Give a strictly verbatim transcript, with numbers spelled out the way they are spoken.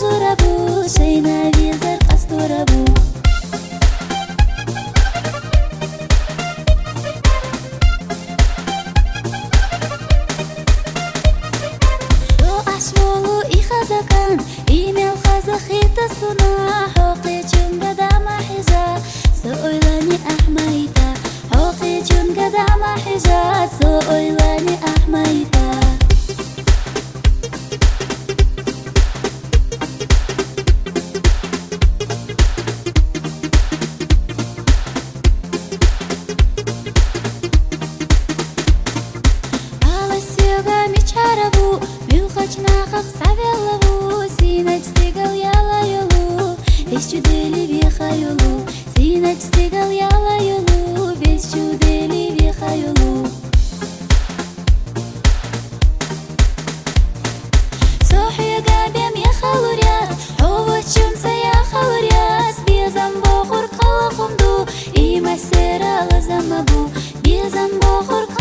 زوربو شینوی زر قصدوربو رو اشمولو ای خزکن ایمیل خزخیت سنا حقی چون قدام حجا سویلانی احمایتا حقی چون قدام حجا سویلانی احمایتا Нахах савелову, синач стигал яла юлу, без чудели веха юлу, синач стигал яла юлу, без чудели веха юлу. Сохи габем я халурят, овощун са я халурят, безам бохур калахумду, и масера лазамабу, безам бохур